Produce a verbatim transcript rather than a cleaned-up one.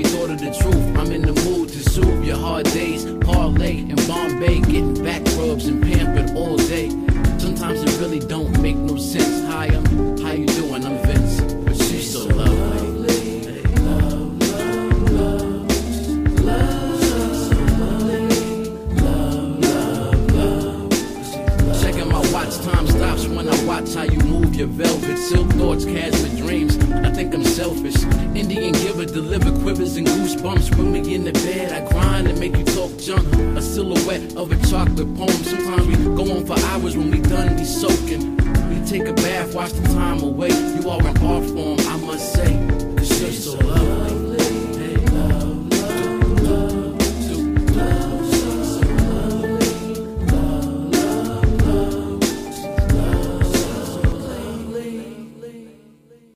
thought of the truth. I'm in the mood to soothe your hard days. Parlay in Bombay, getting back rubs and pampered all day. Sometimes it really don't make no sense. Hi, I'm, how you doing? I'm Vince, but she's so lovely. Hey. Love, love, love, love, so lovely. Love, love, love. Checking my watch, time stops when I watch how you move your velvet. Silk thoughts, cashmere dreams. I think I'm selfish. Indian giver, deliver quivers and goosebumps. When we in the bed, I grind and make you talk junk. A silhouette of a chocolate poem. Sometimes we go on for hours. When we done, we soaking. We take a bath, watch the time away. You are an art form, I must say.